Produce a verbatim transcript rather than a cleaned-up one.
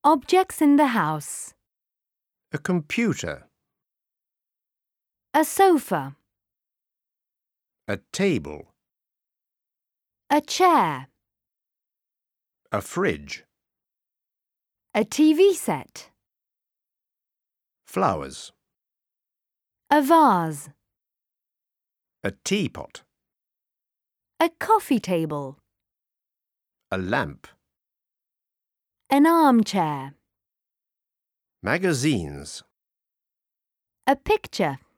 Objects in the house. A computer. A sofa. A table. A chair. A fridge. A T V set. Flowers. A vase. A teapot. A coffee table. A lamp. An armchair. Magazines. A picture.